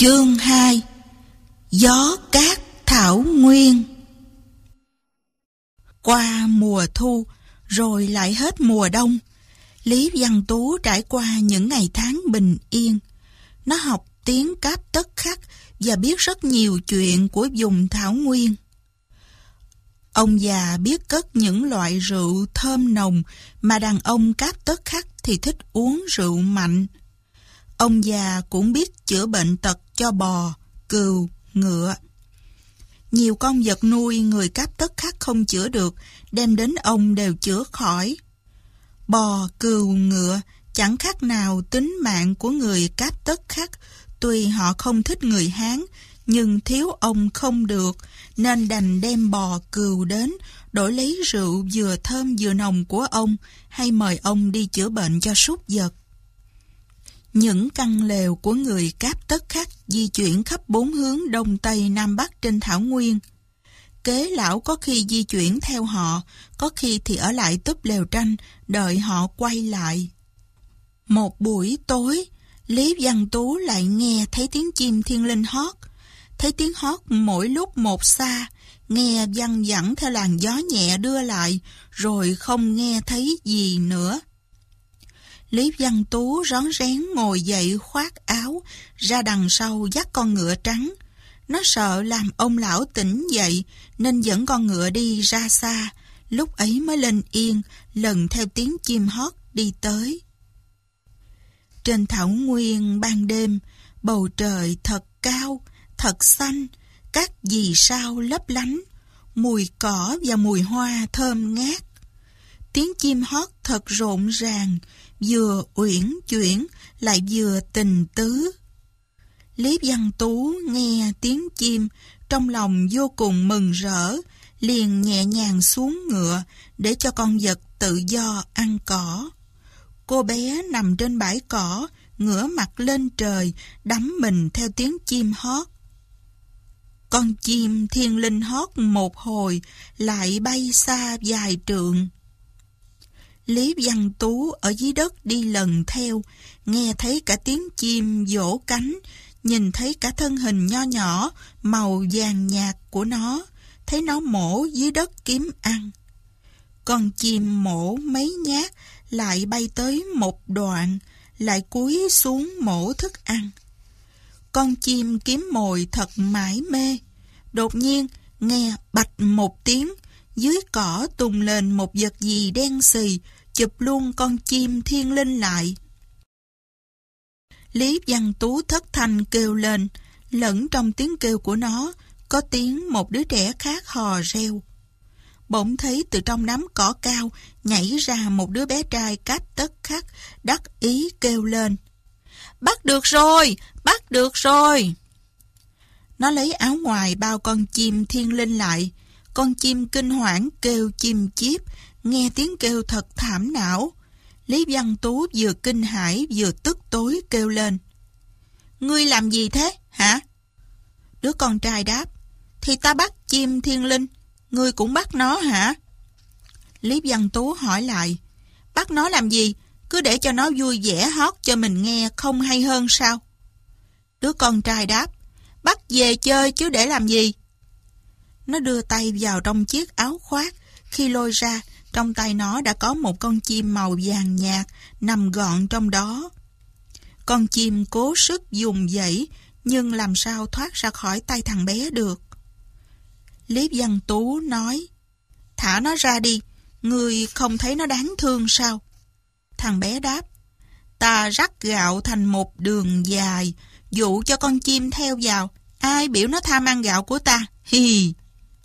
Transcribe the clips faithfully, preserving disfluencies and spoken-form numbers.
Chương hai. Gió cát thảo nguyên. Qua mùa thu, rồi lại hết mùa đông. Lý Văn Tú trải qua những ngày tháng bình yên. Nó học tiếng Cáp Tất Khắc và biết rất nhiều chuyện của vùng thảo nguyên. Ông già biết cất những loại rượu thơm nồng mà đàn ông Cáp Tất Khắc thì thích uống rượu mạnh. Ông già cũng biết chữa bệnh tật cho bò, cừu, ngựa. Nhiều con vật nuôi người Cáp Tất Khắc không chữa được, đem đến ông đều chữa khỏi. Bò, cừu, ngựa chẳng khác nào tính mạng của người Cáp Tất Khắc. Tuy họ không thích người Hán, nhưng thiếu ông không được, nên đành đem bò, cừu đến, đổi lấy rượu vừa thơm vừa nồng của ông, hay mời ông đi chữa bệnh cho súc vật. Những căn lều của người Cáp Tất Khắc di chuyển khắp bốn hướng đông tây nam bắc trên thảo nguyên. Kế lão có khi di chuyển theo họ, có khi thì ở lại túp lều tranh, đợi họ quay lại. Một buổi tối, Lý Văn Tú lại nghe thấy tiếng chim thiên linh hót. Thấy tiếng hót mỗi lúc một xa, nghe văng vẳng theo làn gió nhẹ đưa lại, rồi không nghe thấy gì nữa. Lý Văn Tú rón rén ngồi dậy khoác áo, ra đằng sau dắt con ngựa trắng. Nó sợ làm ông lão tỉnh dậy, nên dẫn con ngựa đi ra xa, lúc ấy mới lên yên, lần theo tiếng chim hót đi tới. Trên thảo nguyên ban đêm, bầu trời thật cao, thật xanh, các vì sao lấp lánh, mùi cỏ và mùi hoa thơm ngát. Tiếng chim hót thật rộn ràng, vừa uyển chuyển lại vừa tình tứ. Lý Văn Tú nghe tiếng chim, trong lòng vô cùng mừng rỡ, liền nhẹ nhàng xuống ngựa để cho con vật tự do ăn cỏ. Cô bé nằm trên bãi cỏ, ngửa mặt lên trời, đắm mình theo tiếng chim hót. Con chim thiên linh hót một hồi, lại bay xa vài trượng. Lý Văn Tú ở dưới đất đi lần theo, nghe thấy cả tiếng chim vỗ cánh, nhìn thấy cả thân hình nho nhỏ, màu vàng nhạt của nó, thấy nó mổ dưới đất kiếm ăn. Con chim mổ mấy nhát, lại bay tới một đoạn, lại cúi xuống mổ thức ăn. Con chim kiếm mồi thật mải mê. Đột nhiên, nghe bạch một tiếng, dưới cỏ tung lên một vật gì đen xì, chụp luôn con chim thiên linh lại. Lý Văn Tú thất thanh kêu lên, lẫn trong tiếng kêu của nó, có tiếng một đứa trẻ khác hò reo. Bỗng thấy từ trong đám cỏ cao nhảy ra một đứa bé trai Cáp Tất Khắc, đắc ý kêu lên: "Bắt được rồi, bắt được rồi!" Nó lấy áo ngoài bao con chim thiên linh lại. Con chim kinh hoảng kêu chim chíp, nghe tiếng kêu thật thảm não. Lý Văn Tú vừa kinh hãi vừa tức tối kêu lên: "Ngươi làm gì thế, hả?" Đứa con trai đáp: "Thì ta bắt chim thiên linh, ngươi cũng bắt nó hả?" Lý Văn Tú hỏi lại: "Bắt nó làm gì? Cứ để cho nó vui vẻ hót cho mình nghe không hay hơn sao?" Đứa con trai đáp: "Bắt về chơi chứ để làm gì?" Nó đưa tay vào trong chiếc áo khoác, khi lôi ra, trong tay nó đã có một con chim màu vàng nhạt nằm gọn trong đó. Con chim cố sức dùng dãy, nhưng làm sao thoát ra khỏi tay thằng bé được. Lý Văn Tú nói: "Thả nó ra đi, ngươi không thấy nó đáng thương sao?" Thằng bé đáp: "Ta rắc gạo thành một đường dài, dụ cho con chim theo vào, ai biểu nó tham ăn gạo của ta, hì."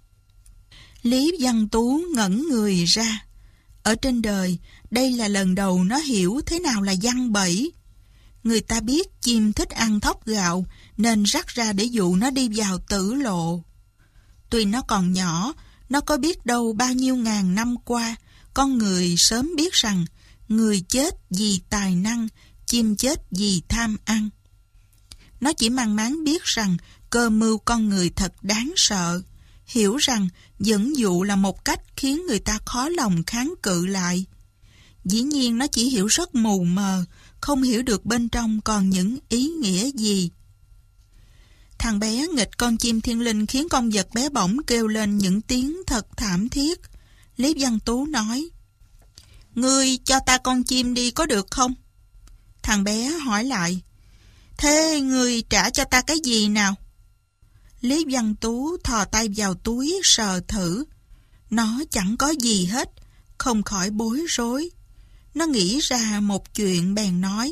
Lý Văn Tú ngẩn người ra. Ở trên đời, đây là lần đầu nó hiểu thế nào là giăng bẫy. Người ta biết chim thích ăn thóc gạo, nên rắc ra để dụ nó đi vào tử lộ. Tuy nó còn nhỏ, nó có biết đâu bao nhiêu ngàn năm qua, con người sớm biết rằng người chết vì tài năng, chim chết vì tham ăn. Nó chỉ mang máng biết rằng cơ mưu con người thật đáng sợ, hiểu rằng dẫn dụ là một cách khiến người ta khó lòng kháng cự lại. Dĩ nhiên nó chỉ hiểu rất mù mờ, không hiểu được bên trong còn những ý nghĩa gì. Thằng bé nghịch con chim thiên linh khiến con vật bé bỏng kêu lên những tiếng thật thảm thiết. Lý Văn Tú nói: Ngươi cho ta con chim đi có được không? Thằng bé hỏi lại: Thế ngươi trả cho ta cái gì nào? Lý Văn Tú thò tay vào túi sờ thử. Nó chẳng có gì hết, không khỏi bối rối. Nó nghĩ ra một chuyện bèn nói: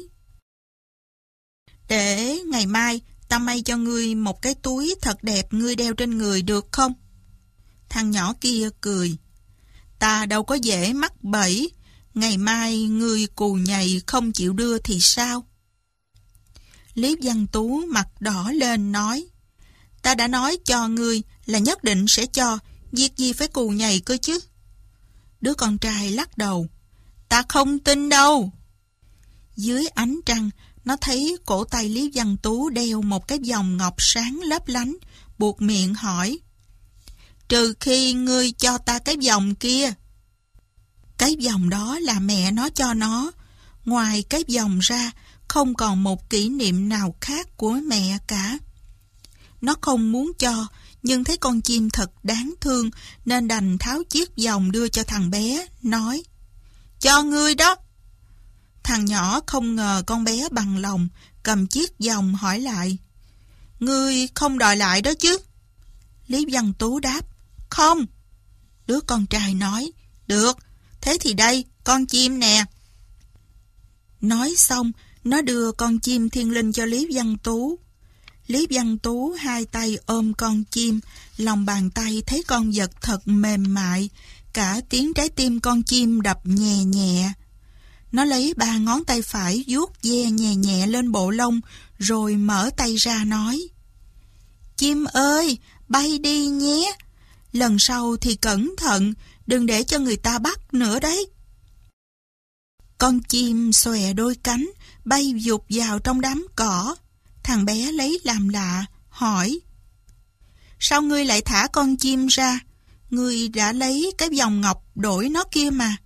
Để ngày mai ta may cho ngươi một cái túi thật đẹp ngươi đeo trên người được không? Thằng nhỏ kia cười: Ta đâu có dễ mắc bẫy, ngày mai ngươi cù nhầy không chịu đưa thì sao? Lý Văn Tú mặt đỏ lên nói: Ta đã nói cho ngươi là nhất định sẽ cho, việc gì phải cù nhầy cơ chứ? Đứa con trai lắc đầu: Ta không tin đâu. Dưới ánh trăng, nó thấy cổ tay Lý Văn Tú đeo một cái vòng ngọc sáng lấp lánh, buộc miệng hỏi: Trừ khi ngươi cho ta cái vòng kia. Cái vòng đó là mẹ nó cho nó. Ngoài cái vòng ra, không còn một kỷ niệm nào khác của mẹ cả. Nó không muốn cho, nhưng thấy con chim thật đáng thương, nên đành tháo chiếc vòng đưa cho thằng bé, nói: Cho ngươi đó. Thằng nhỏ không ngờ con bé bằng lòng, cầm chiếc vòng hỏi lại: Ngươi không đòi lại đó chứ? Lý Văn Tú đáp: Không. Đứa con trai nói: Được, thế thì đây, con chim nè. Nói xong, nó đưa con chim thiên linh cho Lý Văn Tú. Lý Văn Tú hai tay ôm con chim, lòng bàn tay thấy con vật thật mềm mại, cả tiếng trái tim con chim đập nhẹ nhẹ. Nó lấy ba ngón tay phải vuốt ve nhẹ nhẹ lên bộ lông, rồi mở tay ra nói: Chim ơi, bay đi nhé. Lần sau thì cẩn thận, đừng để cho người ta bắt nữa đấy. Con chim xòe đôi cánh, bay vụt vào trong đám cỏ. Thằng bé lấy làm lạ, hỏi: Sao ngươi lại thả con chim ra? Ngươi đã lấy cái vòng ngọc đổi nó kia mà.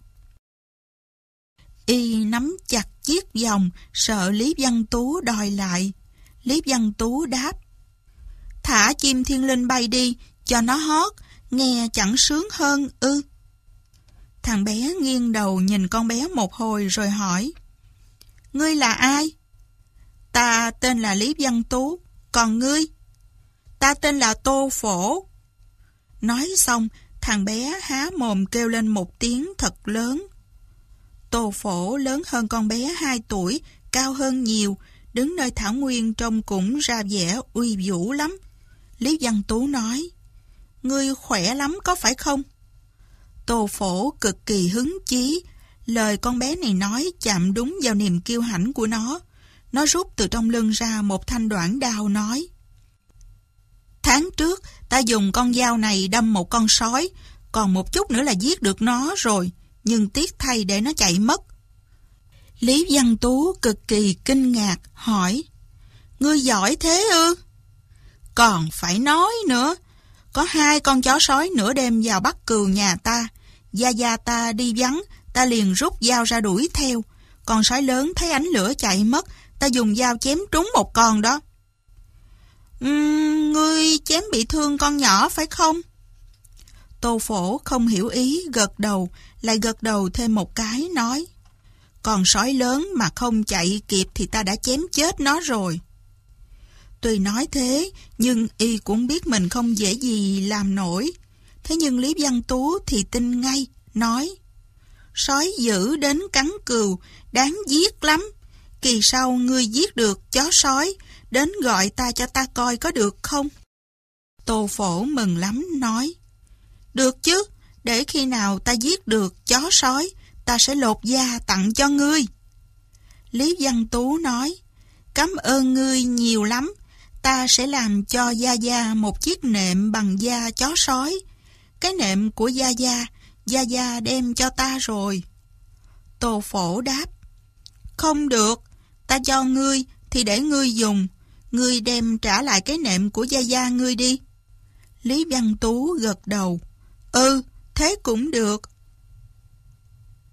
Y nắm chặt chiếc vòng, sợ Lý Văn Tú đòi lại. Lý Văn Tú đáp: Thả chim thiên linh bay đi, cho nó hót, nghe chẳng sướng hơn ư? Thằng bé nghiêng đầu nhìn con bé một hồi rồi hỏi: Ngươi là ai? Ta tên là Lý Văn Tú, còn ngươi? Ta tên là Tô Phổ. Nói xong, thằng bé há mồm kêu lên một tiếng thật lớn. Tô Phổ lớn hơn con bé hai tuổi, cao hơn nhiều, đứng nơi thảo nguyên trông cũng ra vẻ uy vũ lắm. Lý Văn Tú nói: Ngươi khỏe lắm có phải không? Tô Phổ cực kỳ hứng chí. Lời con bé này nói chạm đúng vào niềm kiêu hãnh của nó. Nó rút từ trong lưng ra một thanh đoạn đao nói: Tháng trước ta dùng con dao này đâm một con sói, còn một chút nữa là giết được nó rồi, nhưng tiếc thay để nó chạy mất. Lý Văn Tú cực kỳ kinh ngạc hỏi: Ngươi giỏi thế ư? Còn phải nói nữa. Có hai con chó sói nửa đêm vào bắt cừu nhà ta. Gia gia ta đi vắng, ta liền rút dao ra đuổi theo. Con sói lớn thấy ánh lửa chạy mất, ta dùng dao chém trúng một con đó. Uhm, ngươi chém bị thương con nhỏ phải không? Tô Phổ không hiểu ý, gật đầu, lại gật đầu thêm một cái, nói: Con sói lớn mà không chạy kịp thì ta đã chém chết nó rồi. Tuy nói thế, nhưng y cũng biết mình không dễ gì làm nổi. Thế nhưng Lý Văn Tú thì tin ngay, nói: Sói dữ đến cắn cừu, đáng giết lắm. Kỳ sau ngươi giết được chó sói, đến gọi ta cho ta coi có được không? Tô Phổ mừng lắm, nói: Được chứ, để khi nào ta giết được chó sói, ta sẽ lột da tặng cho ngươi. Lý Văn Tú nói: Cảm ơn ngươi nhiều lắm, ta sẽ làm cho Gia Gia một chiếc nệm bằng da chó sói. Cái nệm của Gia Gia, Gia Gia đem cho ta rồi. Tô Phổ đáp: Không được, ta cho ngươi thì để ngươi dùng, ngươi đem trả lại cái nệm của Gia Gia ngươi đi. Lý Văn Tú gật đầu: Ừ, thế cũng được.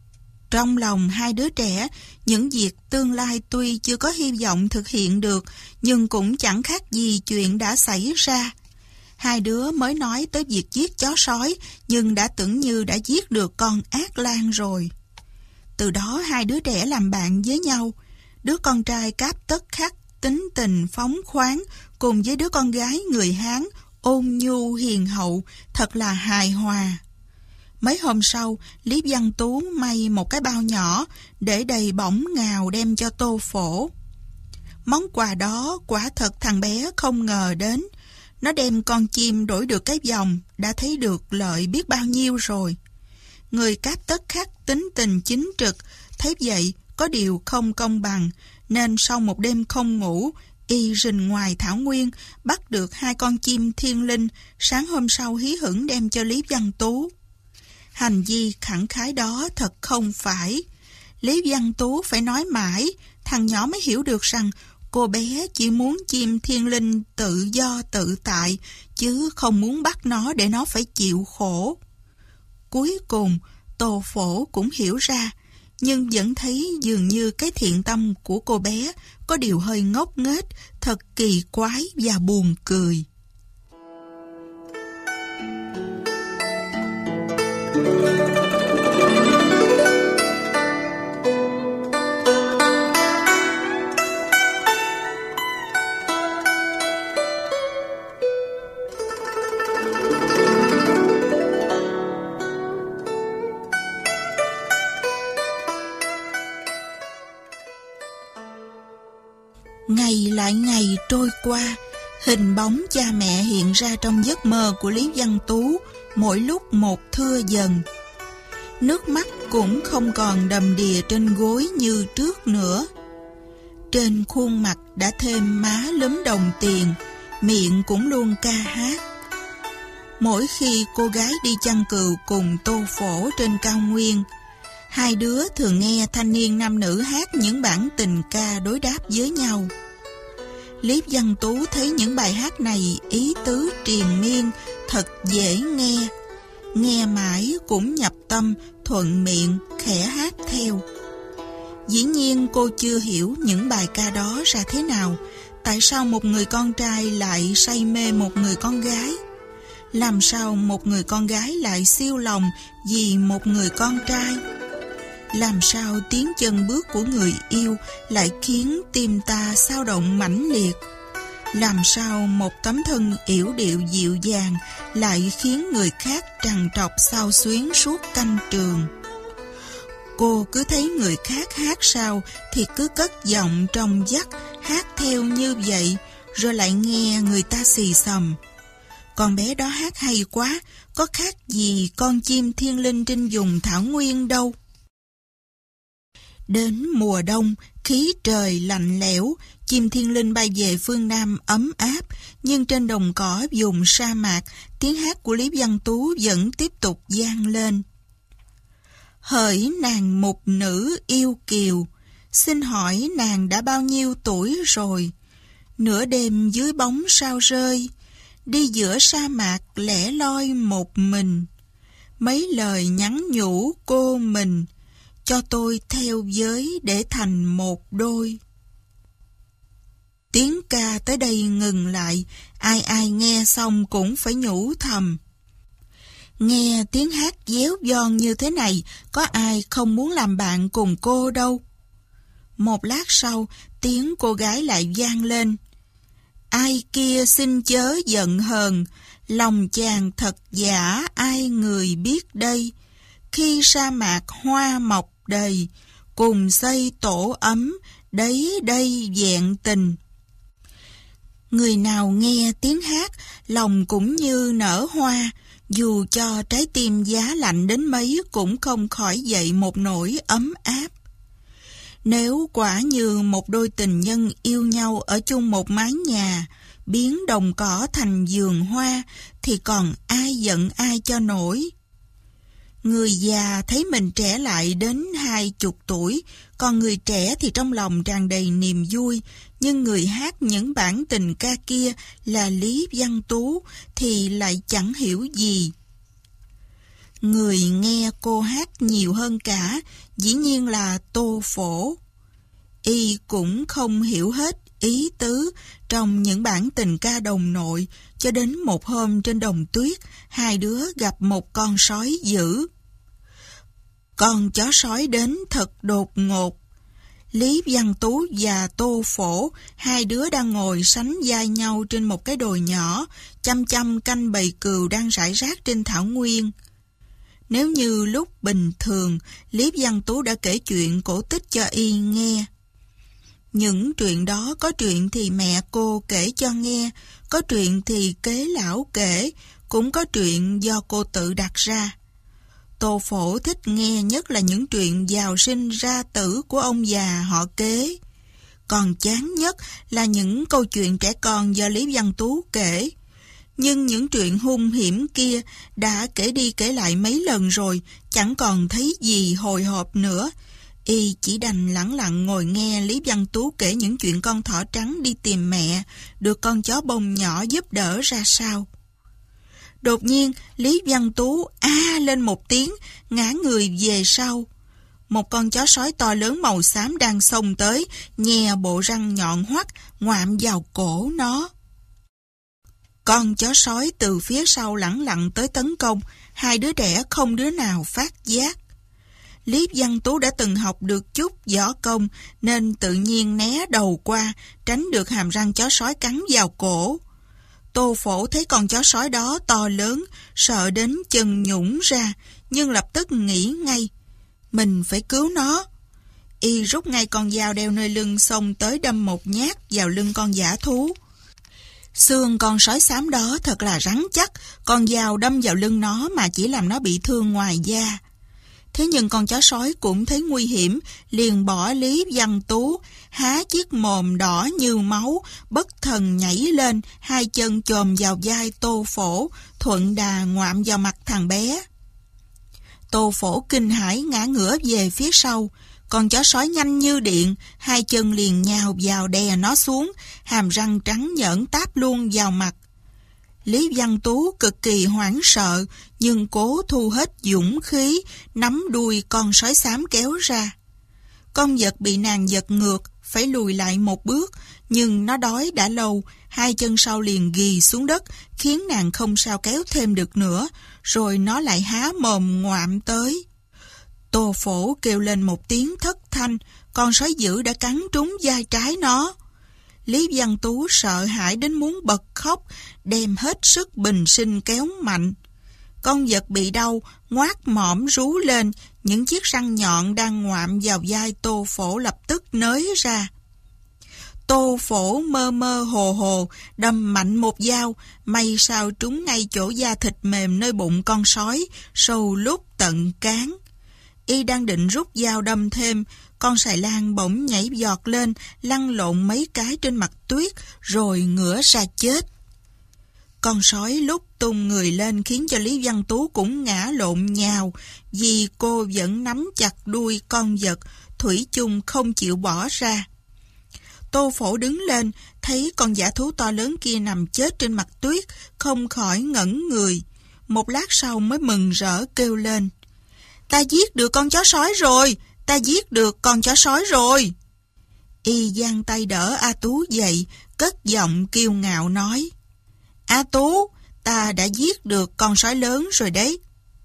Trong lòng hai đứa trẻ, những việc tương lai tuy chưa có hy vọng thực hiện được, nhưng cũng chẳng khác gì chuyện đã xảy ra. Hai đứa mới nói tới việc giết chó sói, nhưng đã tưởng như đã giết được con ác lang rồi. Từ đó hai đứa trẻ làm bạn với nhau. Đứa con trai Cáp Tất Khắc tính tình phóng khoáng, cùng với đứa con gái người Hán ôn nhu hiền hậu, thật là hài hòa. Mấy hôm sau, Lý Văn Tú may một cái bao nhỏ để đầy bỏng ngào đem cho Tô Phổ. Món quà đó quả thật thằng bé không ngờ đến. Nó đem con chim đổi được cái vòng, đã thấy được lợi biết bao nhiêu rồi. Người Cáp Tất Khắc tính tình chính trực, thấy vậy có điều không công bằng, nên sau một đêm không ngủ, y rình ngoài thảo nguyên, bắt được hai con chim thiên linh, sáng hôm sau hí hửng đem cho Lý Văn Tú. Hành vi khẳng khái đó thật không phải. Lý Văn Tú phải nói mãi, thằng nhỏ mới hiểu được rằng cô bé chỉ muốn chim thiên linh tự do tự tại, chứ không muốn bắt nó để nó phải chịu khổ. Cuối cùng, Tô Phổ cũng hiểu ra, nhưng vẫn thấy dường như cái thiện tâm của cô bé có điều hơi ngốc nghếch, thật kỳ quái và buồn cười. Ngày lại ngày trôi qua, hình bóng cha mẹ hiện ra trong giấc mơ của Lý Văn Tú, mỗi lúc một thưa dần. Nước mắt cũng không còn đầm đìa trên gối như trước nữa. Trên khuôn mặt đã thêm má lúm đồng tiền, miệng cũng luôn ca hát. Mỗi khi cô gái đi chăn cừu cùng Tô Phổ trên cao nguyên, hai đứa thường nghe thanh niên nam nữ hát những bản tình ca đối đáp với nhau. Lý Văn Tú thấy những bài hát này ý tứ triền miên, thật dễ nghe. Nghe mãi cũng nhập tâm, thuận miệng, khẽ hát theo. Dĩ nhiên cô chưa hiểu những bài ca đó ra thế nào. Tại sao một người con trai lại say mê một người con gái? Làm sao một người con gái lại siêu lòng vì một người con trai? Làm sao tiếng chân bước của người yêu lại khiến tim ta xao động mãnh liệt? Làm sao một tấm thân yểu điệu dịu dàng lại khiến người khác trằn trọc xao xuyến suốt canh trường? Cô cứ thấy người khác hát sao thì cứ cất giọng trong vắt hát theo như vậy, rồi lại nghe người ta xì xầm. Con bé đó hát hay quá, có khác gì con chim thiên linh trên vùng thảo nguyên đâu. Đến mùa đông, khí trời lạnh lẽo, chim thiên linh bay về phương Nam ấm áp, nhưng trên đồng cỏ vùng sa mạc, tiếng hát của Lý Văn Tú vẫn tiếp tục vang lên. Hỡi nàng mục nữ yêu kiều, xin hỏi nàng đã bao nhiêu tuổi rồi? Nửa đêm dưới bóng sao rơi, đi giữa sa mạc lẻ loi một mình. Mấy lời nhắn nhủ cô mình, cho tôi theo giới để thành một đôi. Tiếng ca tới đây ngừng lại, ai ai nghe xong cũng phải nhủ thầm. Nghe tiếng hát déo giòn như thế này, có ai không muốn làm bạn cùng cô đâu. Một lát sau, tiếng cô gái lại vang lên. Ai kia xin chớ giận hờn, lòng chàng thật giả ai người biết đây. Khi sa mạc hoa mọc đầy, cùng xây tổ ấm, đấy đây vẹn tình. Người nào nghe tiếng hát, lòng cũng như nở hoa, dù cho trái tim giá lạnh đến mấy cũng không khỏi dậy một nỗi ấm áp. Nếu quả như một đôi tình nhân yêu nhau ở chung một mái nhà, biến đồng cỏ thành vườn hoa, thì còn ai giận ai cho nổi. Người già thấy mình trẻ lại đến hai chục tuổi, còn người trẻ thì trong lòng tràn đầy niềm vui, nhưng người hát những bản tình ca kia là Lý Văn Tú thì lại chẳng hiểu gì. Người nghe cô hát nhiều hơn cả, dĩ nhiên là Tô Phổ. Y cũng không hiểu hết ý tứ trong những bản tình ca đồng nội, cho đến một hôm trên đồng tuyết, hai đứa gặp một con sói dữ. Con chó sói đến thật đột ngột. Lý Văn Tú và Tô Phổ, hai đứa đang ngồi sánh vai nhau trên một cái đồi nhỏ, chăm chăm canh bầy cừu đang rải rác trên thảo nguyên. Nếu như lúc bình thường, Lý Văn Tú đã kể chuyện cổ tích cho Y nghe. Những chuyện đó, có chuyện thì mẹ cô kể cho nghe, có chuyện thì kế lão kể, cũng có chuyện do cô tự đặt ra. Tô Phổ thích nghe nhất là những chuyện giàu sinh ra tử của ông già họ kế. Còn chán nhất là những câu chuyện trẻ con do Lý Văn Tú kể. Nhưng những chuyện hung hiểm kia đã kể đi kể lại mấy lần rồi, chẳng còn thấy gì hồi hộp nữa. Y chỉ đành lẳng lặng ngồi nghe Lý Văn Tú kể những chuyện con thỏ trắng đi tìm mẹ, được con chó bông nhỏ giúp đỡ ra sao. Đột nhiên, Lý Văn Tú a lên một tiếng, ngã người về sau. Một con chó sói to lớn màu xám đang xông tới, nhè bộ răng nhọn hoắt, ngoạm vào cổ nó. Con chó sói từ phía sau lẳng lặng tới tấn công, hai đứa trẻ không đứa nào phát giác. Lý Văn Tú đã từng học được chút võ công, nên tự nhiên né đầu qua, tránh được hàm răng chó sói cắn vào cổ. Tô Phổ thấy con chó sói đó to lớn, sợ đến chân nhũn ra, nhưng lập tức nghĩ ngay, mình phải cứu nó. Y rút ngay con dao đeo nơi lưng xông tới đâm một nhát vào lưng con dã thú. Xương con sói xám đó thật là rắn chắc, con dao đâm vào lưng nó mà chỉ làm nó bị thương ngoài da. Thế nhưng con chó sói cũng thấy nguy hiểm, liền bỏ Lý Văn Tú, há chiếc mồm đỏ như máu, bất thần nhảy lên, hai chân chồm vào vai Tô Phổ, thuận đà ngoạm vào mặt thằng bé. Tô Phổ kinh hãi ngã ngửa về phía sau, con chó sói nhanh như điện, hai chân liền nhào vào đè nó xuống, hàm răng trắng nhợn táp luôn vào mặt. Lý Văn Tú cực kỳ hoảng sợ, nhưng cố thu hết dũng khí, nắm đuôi con sói xám kéo ra. Con vật bị nàng giật ngược, phải lùi lại một bước, nhưng nó đói đã lâu, hai chân sau liền ghì xuống đất, khiến nàng không sao kéo thêm được nữa, rồi nó lại há mồm ngoạm tới. Tô Phổ kêu lên một tiếng thất thanh, con sói dữ đã cắn trúng vai trái nó. Lý Văn Tú sợ hãi đến muốn bật khóc, đem hết sức bình sinh kéo mạnh. Con vật bị đau, ngoác mõm rú lên, những chiếc răng nhọn đang ngoạm vào vai Tô Phổ lập tức nới ra. Tô Phổ mơ mơ hồ hồ, đâm mạnh một dao, may sao trúng ngay chỗ da thịt mềm nơi bụng con sói, sâu lút tận cán. Y đang định rút dao đâm thêm, con sài lan bỗng nhảy giọt lên, lăn lộn mấy cái trên mặt tuyết, rồi ngửa ra chết. Con sói lúc tung người lên khiến cho Lý Văn Tú cũng ngã lộn nhào, vì cô vẫn nắm chặt đuôi con vật, thủy chung không chịu bỏ ra. Tô Phổ đứng lên, thấy con dã thú to lớn kia nằm chết trên mặt tuyết, không khỏi ngẩn người. Một lát sau mới mừng rỡ kêu lên, ta giết được con chó sói rồi, ta giết được con chó sói rồi. Y giang tay đỡ A Tú dậy, cất giọng kiêu ngạo nói, A Tú, ta đã giết được con sói lớn rồi đấy.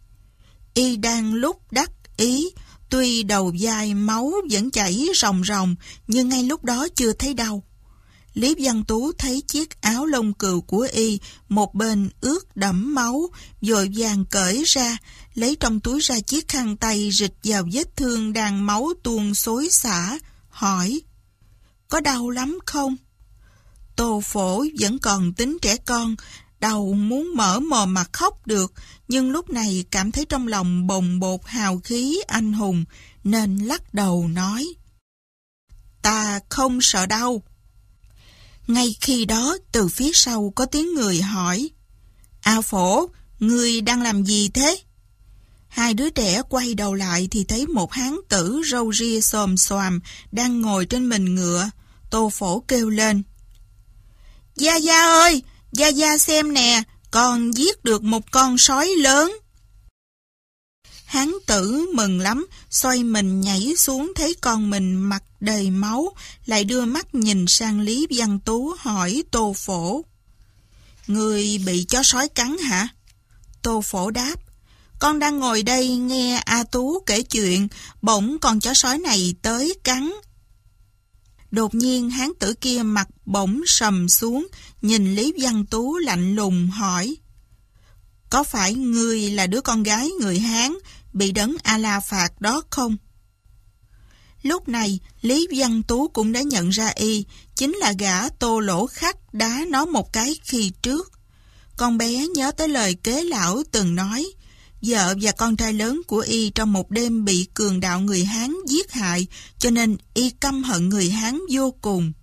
Y đang lúc đắc ý, tuy đầu vai máu vẫn chảy ròng ròng, nhưng ngay lúc đó chưa thấy đau. Lý Văn Tú thấy chiếc áo lông cừu của Y một bên ướt đẫm máu, vội vàng cởi ra, lấy trong túi ra chiếc khăn tay rịch vào vết thương đang máu tuôn xối xả, hỏi, có đau lắm không? Tô Phổ vẫn còn tính trẻ con, đầu muốn mở mồm mà khóc được, nhưng lúc này cảm thấy trong lòng bồng bột hào khí anh hùng, nên lắc đầu nói, ta không sợ đau. Ngay khi đó, từ phía sau có tiếng người hỏi, A Phổ, ngươi đang làm gì thế? Hai đứa trẻ quay đầu lại thì thấy một hán tử râu ria xồm xoàm đang ngồi trên mình ngựa. Tô Phổ kêu lên, Gia Gia ơi, Gia Gia xem nè, con giết được một con sói lớn. Hán tử mừng lắm, xoay mình nhảy xuống thấy con mình mặt đầy máu, lại đưa mắt nhìn sang Lý Văn Tú hỏi Tô Phổ. Người bị chó sói cắn hả? Tô Phổ đáp. Con đang ngồi đây nghe A Tú kể chuyện, bỗng con chó sói này tới cắn. Đột nhiên hán tử kia mặt bỗng sầm xuống, nhìn Lý Văn Tú lạnh lùng hỏi. Có phải ngươi là đứa con gái người Hán bị đấng A-la phạt đó không? Lúc này, Lý Văn Tú cũng đã nhận ra y, chính là gã Tô Lỗ Khắc đá nó một cái khi trước. Con bé nhớ tới lời kế lão từng nói, vợ và con trai lớn của y trong một đêm bị cường đạo người Hán giết hại, cho nên y căm hận người Hán vô cùng.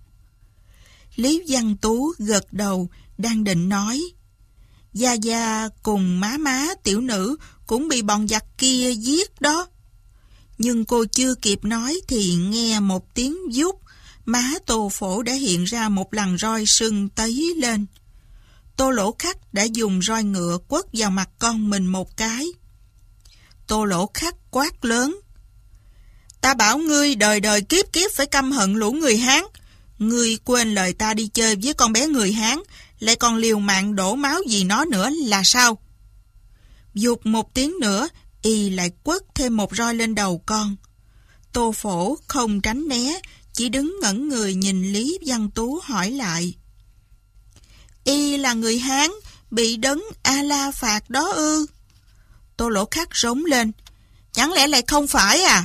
Lý Văn Tú gật đầu, đang định nói. Gia Gia cùng má má tiểu nữ cũng bị bọn giặc kia giết đó. Nhưng cô chưa kịp nói thì nghe một tiếng vút, má Tô Phổ đã hiện ra một lằn roi sưng tấy lên. Tô Lỗ Khắc đã dùng roi ngựa quất vào mặt con mình một cái. Tô Lỗ Khắc quát lớn. Ta bảo ngươi đời đời kiếp kiếp phải căm hận lũ người Hán. Ngươi quên lời ta đi chơi với con bé người Hán, lại còn liều mạng đổ máu vì nó nữa là sao? Dục một tiếng nữa, y lại quất thêm một roi lên đầu con. Tô Phổ không tránh né, chỉ đứng ngẩn người nhìn Lý Văn Tú hỏi lại. Y là người Hán, bị đấng A-la phạt đó ư? Tô Lỗ Khắc rống lên. Chẳng lẽ lại không phải à?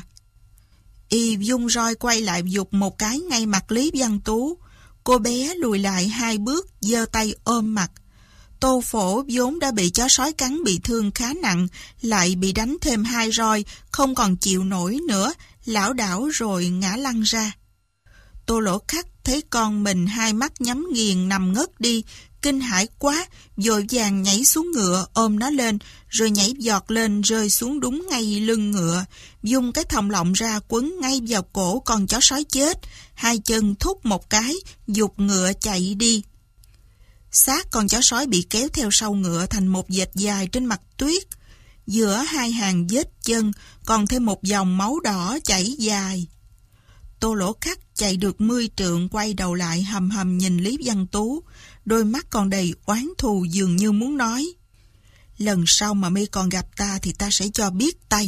Y dung roi quay lại giục một cái ngay mặt Lý Văn Tú. Cô bé lùi lại hai bước, giơ tay ôm mặt. Tô Phổ vốn đã bị chó sói cắn bị thương khá nặng, lại bị đánh thêm hai roi, không còn chịu nổi nữa, lảo đảo rồi ngã lăn ra. Tô Lỗ Khắc thấy con mình hai mắt nhắm nghiền nằm ngất đi, kinh hãi quá, vội vàng nhảy xuống ngựa ôm nó lên, rồi nhảy giọt lên rơi xuống đúng ngay lưng ngựa, dùng cái thòng lọng ra quấn ngay vào cổ con chó sói chết, hai chân thúc một cái, giục ngựa chạy đi. Xác con chó sói bị kéo theo sau ngựa thành một vệt dài trên mặt tuyết, giữa hai hàng vết chân còn thêm một dòng máu đỏ chảy dài. Tô Lỗ Khắc chạy được mươi trượng quay đầu lại hầm hầm nhìn Lý Văn Tú, đôi mắt còn đầy oán thù dường như muốn nói. Lần sau mà mi còn gặp ta thì ta sẽ cho biết tay.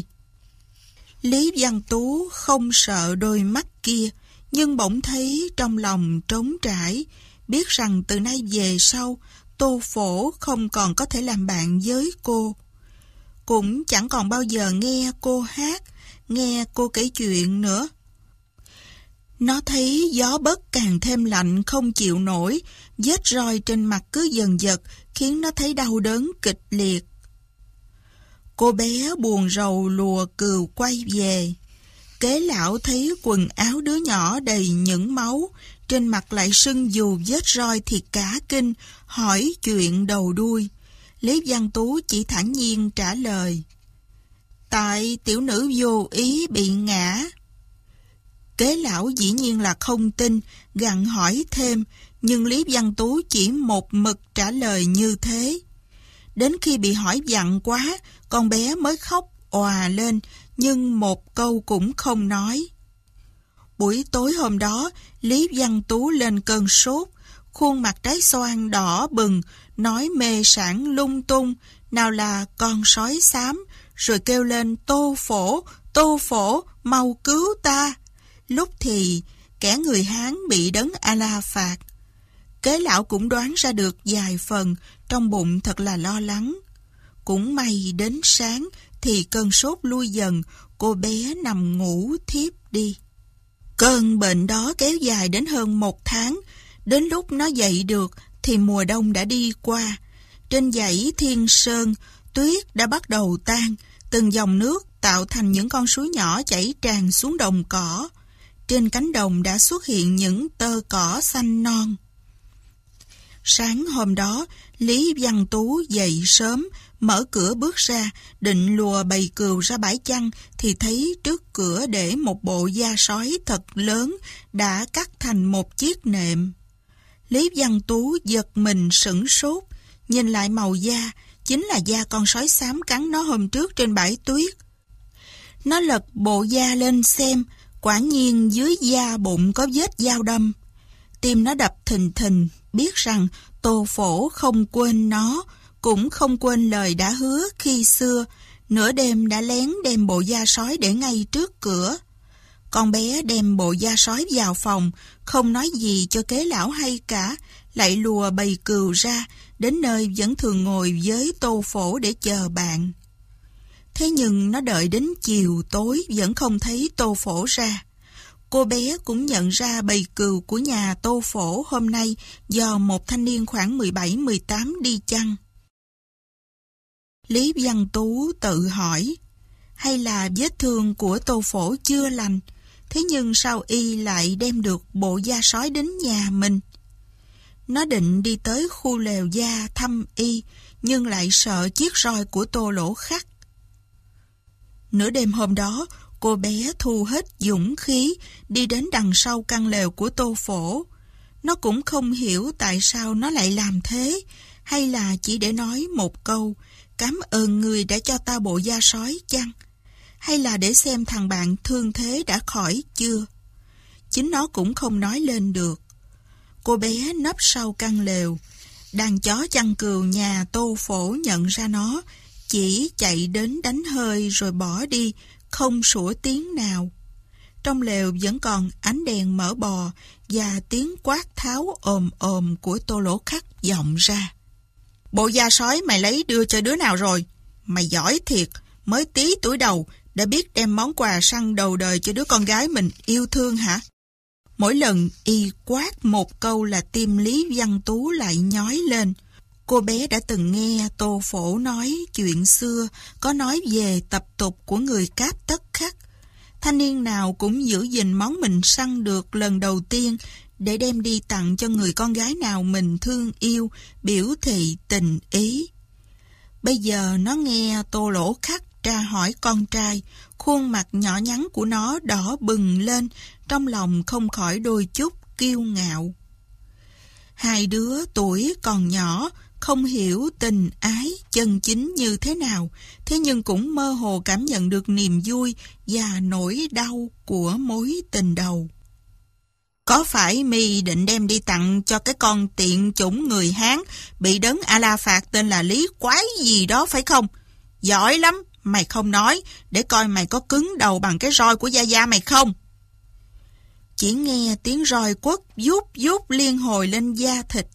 Lý Văn Tú không sợ đôi mắt kia, nhưng bỗng thấy trong lòng trống trải, biết rằng từ nay về sau, Tô Phổ không còn có thể làm bạn với cô. Cũng chẳng còn bao giờ nghe cô hát, nghe cô kể chuyện nữa. Nó thấy gió bấc càng thêm lạnh không chịu nổi, vết roi trên mặt cứ dần dật, khiến nó thấy đau đớn kịch liệt. Cô bé buồn rầu lùa cừu quay về. Kế lão thấy quần áo đứa nhỏ đầy những máu, trên mặt lại sưng dù vết roi thì cả kinh, hỏi chuyện đầu đuôi. Lý Văn Tú chỉ thản nhiên trả lời. Tại tiểu nữ vô ý bị ngã. Kế lão dĩ nhiên là không tin, gặng hỏi thêm, nhưng Lý Văn Tú chỉ một mực trả lời như thế. Đến khi bị hỏi vặn quá, con bé mới khóc òa lên, nhưng một câu cũng không nói. Buổi tối hôm đó, Lý Văn Tú lên cơn sốt, khuôn mặt trái xoan đỏ bừng, nói mê sảng lung tung, nào là con sói xám, rồi kêu lên Tô Phổ, Tô Phổ, mau cứu ta. Lúc thì kẻ người Hán bị đấng A-la phạt. Kế lão cũng đoán ra được vài phần, trong bụng thật là lo lắng. Cũng may đến sáng thì cơn sốt lui dần, cô bé nằm ngủ thiếp đi. Cơn bệnh đó kéo dài đến hơn một tháng, đến lúc nó dậy được thì mùa đông đã đi qua. Trên dãy Thiên Sơn, tuyết đã bắt đầu tan, từng dòng nước tạo thành những con suối nhỏ chảy tràn xuống đồng cỏ. Trên cánh đồng đã xuất hiện những tơ cỏ xanh non. Sáng hôm đó, Lý Văn Tú dậy sớm, mở cửa bước ra, định lùa bầy cừu ra bãi chăn, thì thấy trước cửa để một bộ da sói thật lớn, đã cắt thành một chiếc nệm. Lý Văn Tú giật mình sửng sốt, nhìn lại màu da, chính là da con sói xám cắn nó hôm trước trên bãi tuyết. Nó lật bộ da lên xem, quả nhiên dưới da bụng có vết dao đâm. Tim nó đập thình thình, biết rằng Tô Phổ không quên nó, cũng không quên lời đã hứa khi xưa, nửa đêm đã lén đem bộ da sói để ngay trước cửa. Con bé đem bộ da sói vào phòng, không nói gì cho kế lão hay cả, lại lùa bầy cừu ra, đến nơi vẫn thường ngồi với Tô Phổ để chờ bạn. Thế nhưng nó đợi đến chiều tối vẫn không thấy Tô Phổ ra. Cô bé cũng nhận ra bầy cừu của nhà Tô Phổ hôm nay do một thanh niên khoảng mười bảy mười tám đi chăn. Lý Văn Tú tự hỏi, hay là vết thương của Tô Phổ chưa lành, thế nhưng sao y lại đem được bộ da sói đến nhà mình? Nó định đi tới khu lều da thăm y, nhưng lại sợ chiếc roi của Tô Lỗ Khắc. Nửa đêm hôm đó, cô bé thu hết dũng khí, đi đến đằng sau căn lều của Tô Phổ. Nó cũng không hiểu tại sao nó lại làm thế, hay là chỉ để nói một câu, cảm ơn người đã cho ta bộ da sói chăng? Hay là để xem thằng bạn thương thế đã khỏi chưa? Chính nó cũng không nói lên được. Cô bé nấp sau căn lều. Đàn chó chăn cừu nhà Tô Phổ nhận ra nó, chỉ chạy đến đánh hơi rồi bỏ đi, không sủa tiếng nào. Trong lều vẫn còn ánh đèn mở bò và tiếng quát tháo ồm ồm của Tô Lỗ Khắc vọng ra. Bộ da sói mày lấy đưa cho đứa nào rồi? Mày giỏi thiệt, mới tí tuổi đầu đã biết đem món quà săn đầu đời cho đứa con gái mình yêu thương hả? Mỗi lần y quát một câu là tim Lý Văn Tú lại nhói lên. Cô bé đã từng nghe Tô Phổ nói chuyện xưa, có nói về tập tục của người Cáp Tất Khắc. Thanh niên nào cũng giữ gìn món mình săn được lần đầu tiên để đem đi tặng cho người con gái nào mình thương yêu, biểu thị tình ý. Bây giờ nó nghe Tô Lỗ Khắc tra hỏi con trai, khuôn mặt nhỏ nhắn của nó đỏ bừng lên, trong lòng không khỏi đôi chút kiêu ngạo. Hai đứa tuổi còn nhỏ, không hiểu tình ái chân chính như thế nào, thế nhưng cũng mơ hồ cảm nhận được niềm vui và nỗi đau của mối tình đầu. Có phải mi định đem đi tặng cho cái con tiện chủng người Hán bị đấng A-la phạt tên là Lý quái gì đó phải không? Giỏi lắm, mày không nói, để coi mày có cứng đầu bằng cái roi của Gia Gia mày không? Chỉ nghe tiếng roi quất vút vút liên hồi lên da thịt.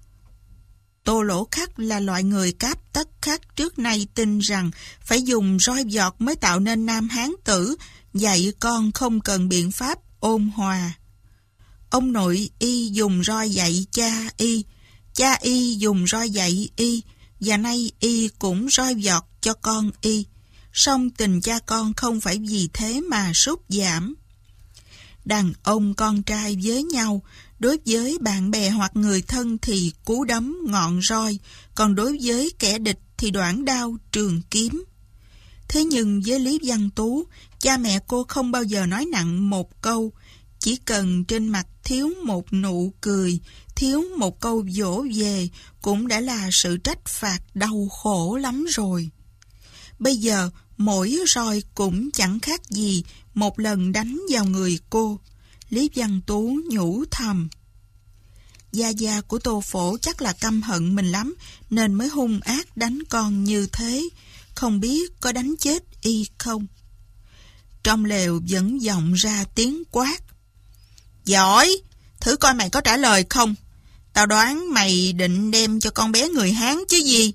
Tô Lỗ Khắc là loại người Cáp Tất Khắc trước nay tin rằng phải dùng roi giọt mới tạo nên nam hán tử, dạy con không cần biện pháp ôn hòa. Ông nội y dùng roi dạy cha y, cha y dùng roi dạy y, và nay y cũng roi giọt cho con y. Song tình cha con không phải vì thế mà sút giảm. Đàn ông con trai với nhau, đối với bạn bè hoặc người thân thì cú đấm ngọn roi, còn đối với kẻ địch thì đoản đao trường kiếm. Thế nhưng với Lý Văn Tú, cha mẹ cô không bao giờ nói nặng một câu, chỉ cần trên mặt thiếu một nụ cười, thiếu một câu dỗ về cũng đã là sự trách phạt đau khổ lắm rồi. Bây giờ mỗi roi cũng chẳng khác gì một lần đánh vào người cô. Lý Văn Tú nhủ thầm. Gia Gia của Tô Phổ chắc là căm hận mình lắm nên mới hung ác đánh con như thế, không biết có đánh chết y không. Trong lều vẫn vọng ra tiếng quát. Giỏi, thử coi mày có trả lời không. Tao đoán mày định đem cho con bé người Hán chứ gì.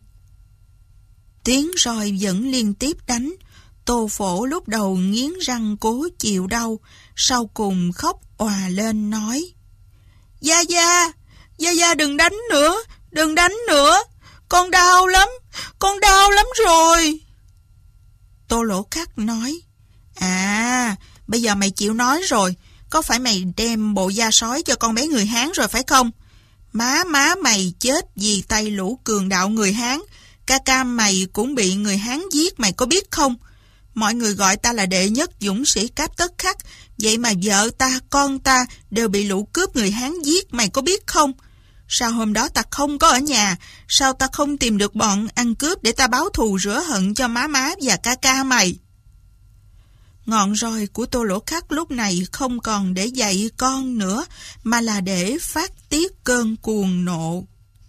Tiếng roi vẫn liên tiếp đánh. Tô Phổ lúc đầu nghiến răng cố chịu đau, sau cùng khóc òa lên nói. Gia Gia, Gia Gia đừng đánh nữa, đừng đánh nữa, con đau lắm, con đau lắm rồi. Tô Lỗ Khắc nói. À, bây giờ mày chịu nói rồi, có phải mày đem bộ da sói cho con bé người Hán rồi phải không? Má má mày chết vì tay lũ cường đạo người Hán, ca ca mày cũng bị người Hán giết mày có biết không? Mọi người gọi ta là đệ nhất dũng sĩ Cáp Tất Khắc, vậy mà vợ ta, con ta đều bị lũ cướp người Hán giết mày có biết không? Sao hôm đó ta không có ở nhà? Sao ta không tìm được bọn ăn cướp để ta báo thù rửa hận cho má má và ca ca mày? Ngọn roi của Tô Lỗ Khắc lúc này không còn để dạy con nữa, mà là để phát tiết cơn cuồng nộ.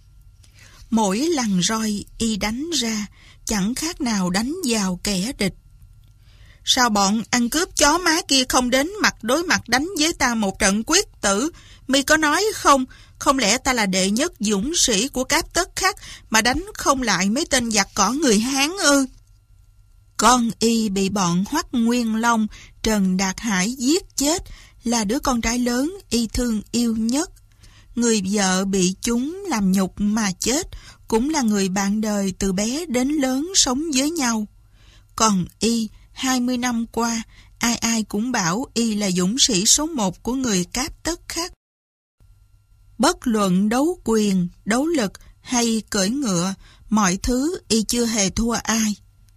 Mỗi lần roi y đánh ra, chẳng khác nào đánh vào kẻ địch. Sao bọn ăn cướp chó má kia không đến mặt đối mặt đánh với ta một trận quyết tử? Mi có nói không? Không lẽ ta là đệ nhất dũng sĩ của Cáp Tất Khắc mà đánh không lại mấy tên giặc cỏ người Hán ư? Con y bị bọn Hoắc Nguyên Long, Trần Đạt Hải giết chết, là đứa con trai lớn y thương yêu nhất. Người vợ bị chúng làm nhục mà chết, cũng là người bạn đời từ bé đến lớn sống với nhau. Còn y, hai mươi năm qua, ai ai cũng bảo y là dũng sĩ số một của người Cáp Tất Khắc. Bất luận đấu quyền, đấu lực hay cưỡi ngựa, mọi thứ y chưa hề thua ai.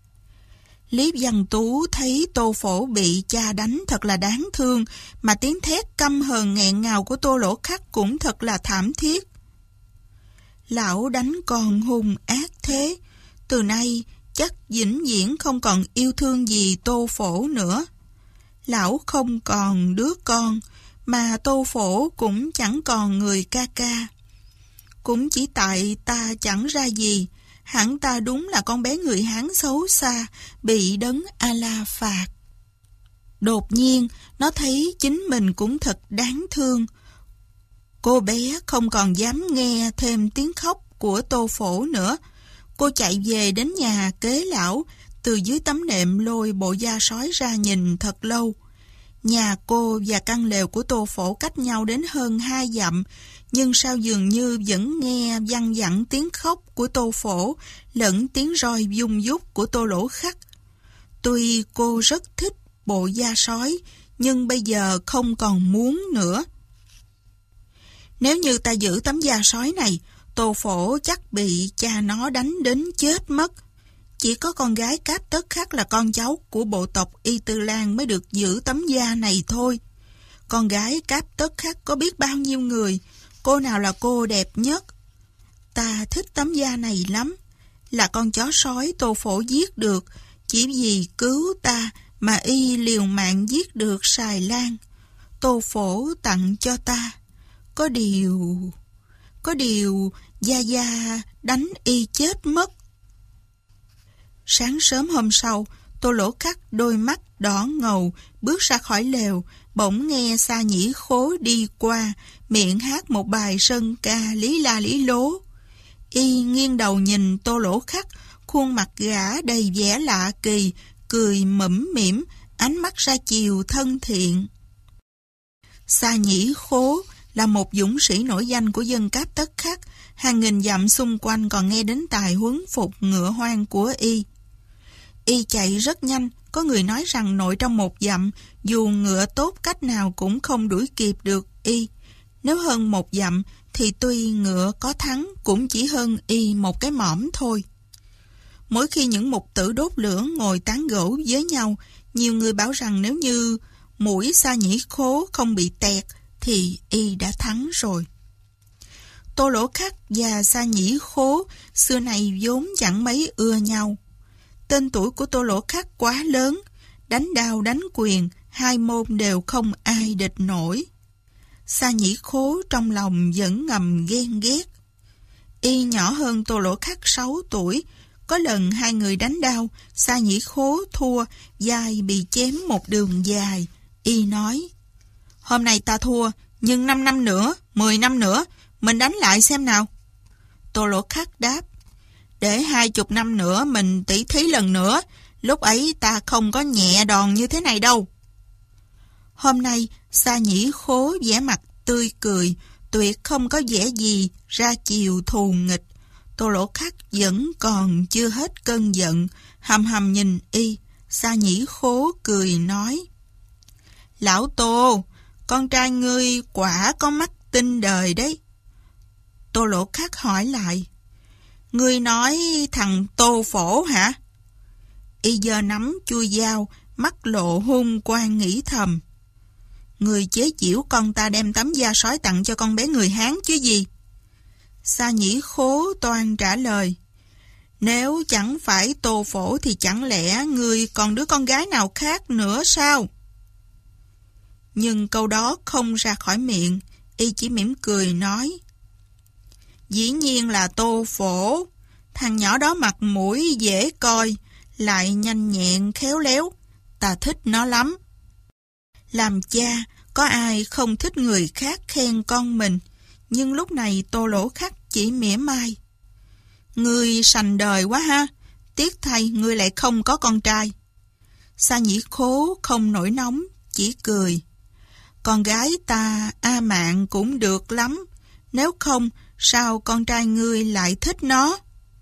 Lý Văn Tú thấy Tô Phổ bị cha đánh thật là đáng thương, mà tiếng thét căm hờn nghẹn ngào của Tô Lỗ Khắc cũng thật là thảm thiết. Lão đánh còn hung ác thế, từ nay chắc vĩnh viễn không còn yêu thương gì Tô Phổ nữa. Lão không còn đứa con, mà Tô Phổ cũng chẳng còn người ca ca. Cũng chỉ tại ta chẳng ra gì, hẳn ta đúng là con bé người Hán xấu xa, bị đấng A-la phạt. Đột nhiên, nó thấy chính mình cũng thật đáng thương. Cô bé không còn dám nghe thêm tiếng khóc của Tô Phổ nữa. Cô chạy về đến nhà kế lão, từ dưới tấm nệm lôi bộ da sói ra nhìn thật lâu. Nhà cô và căn lều của Tô Phổ cách nhau đến hơn hai dặm, nhưng sao dường như vẫn nghe văng vẳng tiếng khóc của Tô Phổ lẫn tiếng roi vung vút của Tô Lỗ Khắc. Tuy cô rất thích bộ da sói, nhưng bây giờ không còn muốn nữa. Nếu như ta giữ tấm da sói này, Tô Phổ chắc bị cha nó đánh đến chết mất. Chỉ có con gái Cáp Tất Khắc là con cháu của bộ tộc Y Tư Lan mới được giữ tấm da này thôi. Con gái Cáp Tất Khắc có biết bao nhiêu người, cô nào là cô đẹp nhất. Ta thích tấm da này lắm. Là con chó sói Tô Phổ giết được, chỉ vì cứu ta mà y liều mạng giết được Sài Lan. Tô Phổ tặng cho ta. Có điều... Có điều... Gia Gia đánh y chết mất. Sáng sớm hôm sau, Tô Lỗ Khắc đôi mắt đỏ ngầu bước ra khỏi lều, bỗng nghe Sa Nhĩ Khố đi qua, miệng hát một bài sơn ca lý la lý lố. Y nghiêng đầu nhìn Tô Lỗ Khắc, khuôn mặt gã đầy vẻ lạ kỳ, cười mẫm mỉm, ánh mắt ra chiều thân thiện. Sa Nhĩ Khố là một dũng sĩ nổi danh của dân Cáp Tất Khắc, hàng nghìn dặm xung quanh còn nghe đến tài huấn phục ngựa hoang của y. Y chạy rất nhanh, có người nói rằng nội trong một dặm, dù ngựa tốt cách nào cũng không đuổi kịp được y. Nếu hơn một dặm, thì tuy ngựa có thắng cũng chỉ hơn y một cái mỏm thôi. Mỗi khi những mục tử đốt lửa ngồi tán gẫu với nhau, nhiều người bảo rằng nếu như mũi Sa Nhĩ Khố không bị tẹt, thì y đã thắng rồi. Tô Lỗ Khắc và Sa Nhĩ Khố xưa này vốn chẳng mấy ưa nhau. Tên tuổi của Tô Lỗ Khắc quá lớn, đánh đao đánh quyền, hai môn đều không ai địch nổi. Sa Nhĩ Khố trong lòng vẫn ngầm ghen ghét. Y nhỏ hơn Tô Lỗ Khắc sáu tuổi, có lần hai người đánh đao, Sa Nhĩ Khố thua, vai bị chém một đường dài. Y nói, hôm nay ta thua, nhưng năm năm nữa, mười năm nữa, mình đánh lại xem nào. Tô Lỗ Khắc đáp, để hai chục năm nữa mình tỉ thí lần nữa, lúc ấy ta không có nhẹ đòn như thế này đâu. Hôm nay, Sa Nhĩ Khố vẻ mặt tươi cười, tuyệt không có vẻ gì ra chiều thù nghịch. Tô Lỗ Khắc vẫn còn chưa hết cơn giận, hầm hầm nhìn y. Sa Nhĩ Khố cười nói, lão Tô, con trai ngươi quả có mắt tinh đời đấy. Tô Lỗ Khắc hỏi lại, ngươi nói thằng Tô Phổ hả? Y giơ nắm chui dao, mắt lộ hung quang nghĩ thầm, người chế giễu con ta đem tấm da sói tặng cho con bé người Hán chứ gì. Sa Nhĩ Khố toan trả lời, Nếu chẳng phải Tô Phổ thì chẳng lẽ ngươi còn đứa con gái nào khác nữa sao? Nhưng câu đó không ra khỏi miệng, y chỉ mỉm cười nói: Dĩ nhiên là Tô Phổ. Thằng nhỏ đó mặt mũi dễ coi, lại nhanh nhẹn khéo léo, ta thích nó lắm. Làm cha, có ai không thích người khác khen con mình, nhưng lúc này Tô Lỗ Khắc chỉ mỉa mai: Ngươi sành đời quá ha, tiếc thay ngươi lại không có con trai. Sa Nhĩ Khố không nổi nóng, chỉ cười: Con gái ta A Mạn cũng được lắm, nếu không sao con trai ngươi lại thích nó?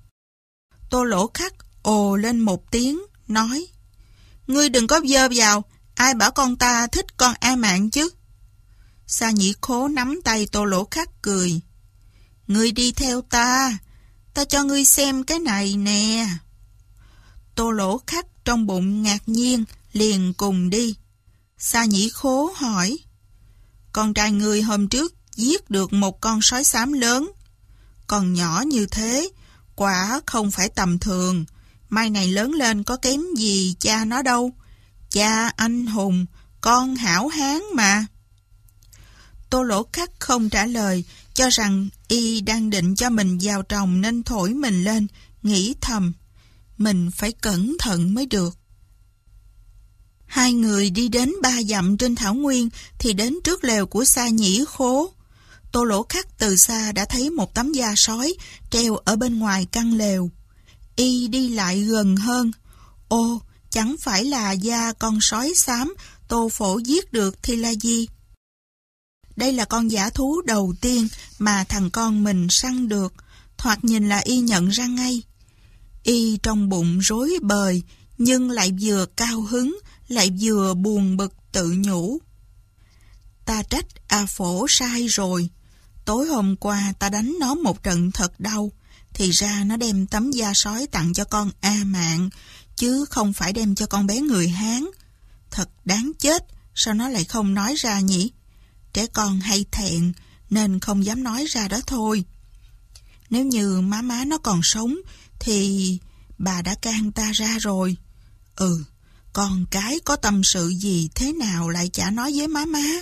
Tô Lỗ Khắc ồ lên một tiếng, nói: Ngươi đừng có vơ vào, ai bảo con ta thích con A Mạn chứ? Sa Nhĩ Khố nắm tay Tô Lỗ Khắc cười: Ngươi đi theo ta, ta cho ngươi xem cái này nè. Tô Lỗ Khắc trong bụng ngạc nhiên, liền cùng đi. Sa Nhĩ Khố hỏi: Con trai ngươi hôm trước giết được một con sói xám lớn, còn nhỏ như thế, quả không phải tầm thường. Mai này lớn lên có kém gì cha nó đâu. Cha anh hùng, con hảo hán mà. Tô Lỗ Khắc không trả lời, cho rằng y đang định cho mình vào tròng nên thổi mình lên, nghĩ thầm: Mình phải cẩn thận mới được. Hai người đi đến ba dặm trên thảo nguyên thì đến trước lều của Sa Nhĩ Khố. Tô Lỗ Khắc từ xa đã thấy một tấm da sói treo ở bên ngoài căn lều. Y đi lại gần hơn. Ô, chẳng phải là da con sói xám Tô Phổ giết được thì là gì? Đây là con dã thú đầu tiên mà thằng con mình săn được, thoạt nhìn là y nhận ra ngay. Y trong bụng rối bời, nhưng lại vừa cao hứng, lại vừa buồn bực tự nhủ: Ta trách A Phổ sai rồi. Tối hôm qua ta đánh nó một trận thật đau, thì ra nó đem tấm da sói tặng cho con A Mạn, chứ không phải đem cho con bé người Hán. Thật đáng chết, sao nó lại không nói ra nhỉ? Trẻ con hay thẹn, nên không dám nói ra đó thôi. Nếu như má má nó còn sống, thì bà đã can ta ra rồi. Ừ, con cái có tâm sự gì thế nào lại chả nói với má má.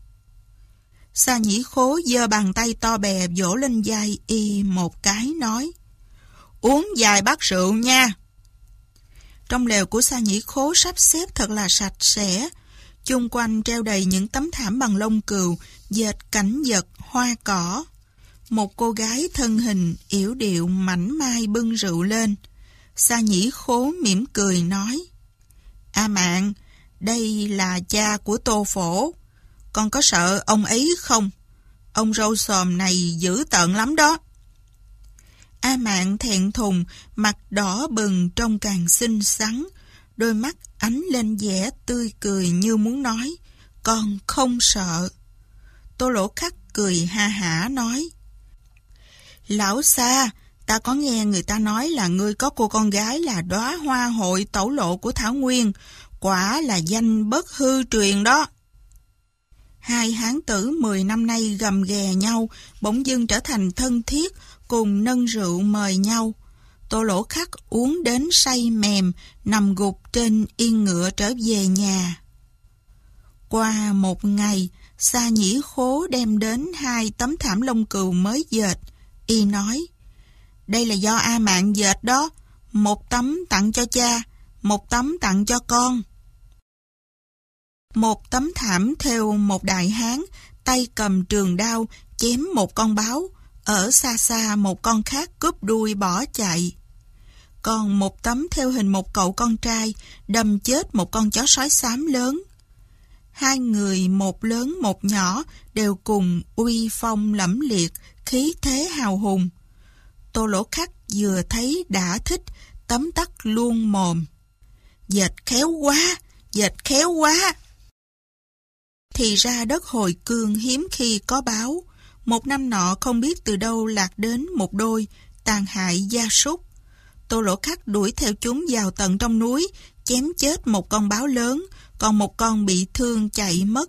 Sa Nhĩ Khố giơ bàn tay to bè vỗ lên vai y một cái, nói: Uống vài bát rượu nha. Trong lều của Sa Nhĩ Khố sắp xếp thật là sạch sẽ, chung quanh treo đầy những tấm thảm bằng lông cừu, dệt cảnh vật, hoa cỏ. Một cô gái thân hình yểu điệu mảnh mai bưng rượu lên. Sa Nhĩ Khố mỉm cười nói: A Mạn, đây là cha của Tô Phổ. Con có sợ ông ấy không? Ông râu xồm này dữ tợn lắm đó. A Mạn thẹn thùng, mặt đỏ bừng trông càng xinh xắn, đôi mắt ánh lên vẻ tươi cười như muốn nói: Con không sợ. Tô Lỗ Khắc cười ha hả nói: Lão Sa, ta có nghe người ta nói là ngươi có cô con gái là đóa hoa hội tẩu lộ của Thảo Nguyên, quả là danh bất hư truyền đó. Hai hán tử mười năm nay gầm ghè nhau, bỗng dưng trở thành thân thiết, cùng nâng rượu mời nhau. Tô Lỗ Khắc uống đến say mềm, nằm gục trên yên ngựa trở về nhà. Qua một ngày, Sa Nhĩ Khố đem đến hai tấm thảm lông cừu mới dệt. Y nói: Đây là do A Mạn dệt đó, một tấm tặng cho cha, một tấm tặng cho con. Một tấm thảm thêu một đại hán, tay cầm trường đao, chém một con báo, ở xa xa một con khác cướp đuôi bỏ chạy. Còn một tấm thêu hình một cậu con trai, đâm chết một con chó sói xám lớn. Hai người một lớn một nhỏ đều cùng uy phong lẫm liệt, khí thế hào hùng. Tô Lỗ Khắc vừa thấy đã thích, tấm tắc luôn mồm: Dệt khéo quá, dệt khéo quá. Thì ra đất Hồi Cương hiếm khi có báo. Một năm nọ không biết từ đâu lạc đến một đôi, tàn hại gia súc. Tô Lỗ Khắc đuổi theo chúng vào tận trong núi, chém chết một con báo lớn, còn một con bị thương chạy mất.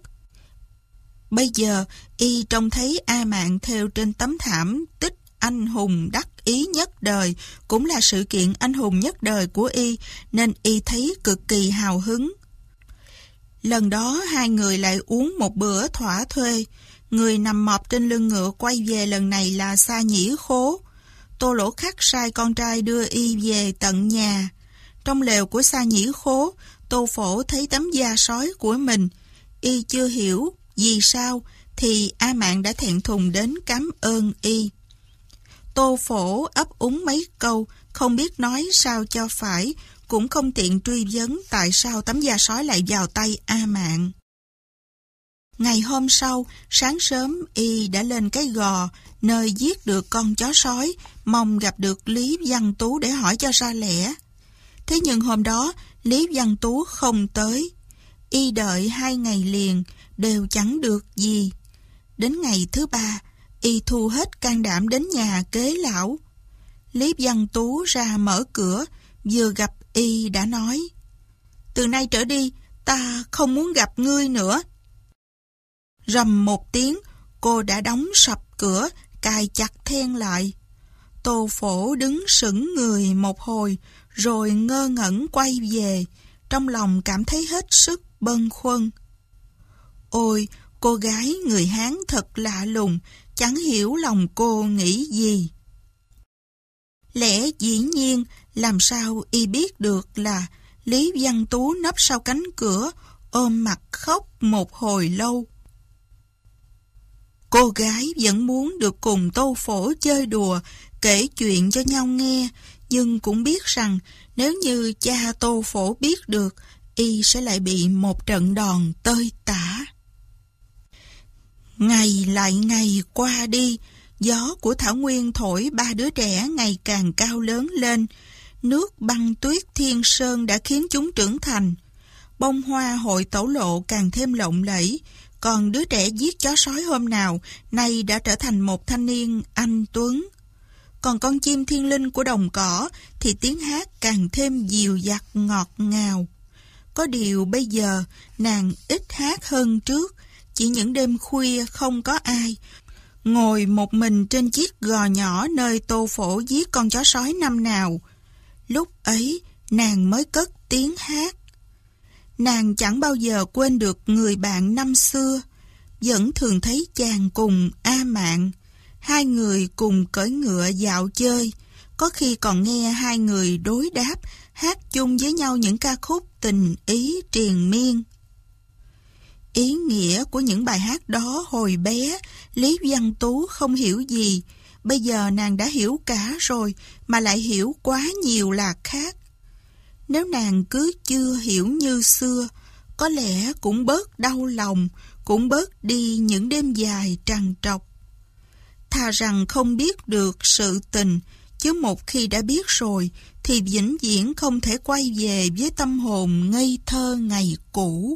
Bây giờ, y trông thấy A Mạn thêu trên tấm thảm tích anh hùng đắc ý nhất đời, cũng là sự kiện anh hùng nhất đời của y, nên y thấy cực kỳ hào hứng. Lần đó hai người lại uống một bữa thỏa thuê. Người nằm mọp trên lưng ngựa quay về lần này là Sa Nhĩ Khố. Tô Lỗ Khắc sai con trai đưa y về tận nhà. Trong lều của Sa Nhĩ Khố, Tô Phổ thấy tấm da sói của mình. Y chưa hiểu vì sao thì A Mạn đã thẹn thùng đến cảm ơn y. Tô Phổ ấp úng mấy câu, không biết nói sao cho phải, cũng không tiện truy vấn tại sao tấm da sói lại vào tay A Mạn. Ngày hôm sau, sáng sớm y đã lên cái gò, nơi giết được con chó sói, mong gặp được Lý Văn Tú để hỏi cho ra lẽ. Thế nhưng hôm đó, Lý Văn Tú không tới. Y đợi hai ngày liền, đều chẳng được gì. Đến ngày thứ ba, y thu hết can đảm đến nhà kế lão. Lý Văn Tú ra mở cửa, vừa gặp y đã nói: "Từ nay trở đi, ta không muốn gặp ngươi nữa." Rầm một tiếng, cô đã đóng sập cửa, cài chặt then lại. Tô Phổ đứng sững người một hồi, rồi ngơ ngẩn quay về, trong lòng cảm thấy hết sức bâng khuâng. Ôi, cô gái người Hán thật lạ lùng, chẳng hiểu lòng cô nghĩ gì. Lẽ dĩ nhiên, làm sao y biết được là Lý Văn Tú nấp sau cánh cửa, ôm mặt khóc một hồi lâu. Cô gái vẫn muốn được cùng Tô Phổ chơi đùa, kể chuyện cho nhau nghe, nhưng cũng biết rằng nếu như cha Tô Phổ biết được, y sẽ lại bị một trận đòn tơi tả. Ngày lại ngày qua đi, gió của thảo nguyên thổi ba đứa trẻ ngày càng cao lớn lên. Nước băng tuyết thiên sơn đã khiến chúng trưởng thành. Bông hoa hội tẩu lộ càng thêm lộng lẫy. Còn đứa trẻ giết chó sói hôm nào, nay đã trở thành một thanh niên anh tuấn. Còn con chim thiên linh của đồng cỏ thì tiếng hát càng thêm dịu dặt ngọt ngào. Có điều bây giờ nàng ít hát hơn trước, chỉ những đêm khuya không có ai, ngồi một mình trên chiếc gò nhỏ nơi Tô Phổ giết con chó sói năm nào. Lúc ấy nàng mới cất tiếng hát. Nàng chẳng bao giờ quên được người bạn năm xưa, vẫn thường thấy chàng cùng A Mạn. Hai người cùng cưỡi ngựa dạo chơi, có khi còn nghe hai người đối đáp, hát chung với nhau những ca khúc tình ý triền miên. Ý nghĩa của những bài hát đó hồi bé, Lý Văn Tú không hiểu gì. Bây giờ nàng đã hiểu cả rồi, mà lại hiểu quá nhiều là khác. Nếu nàng cứ chưa hiểu như xưa, có lẽ cũng bớt đau lòng, cũng bớt đi những đêm dài trằn trọc. Thà rằng không biết được sự tình, chứ một khi đã biết rồi, thì vĩnh viễn không thể quay về với tâm hồn ngây thơ ngày cũ.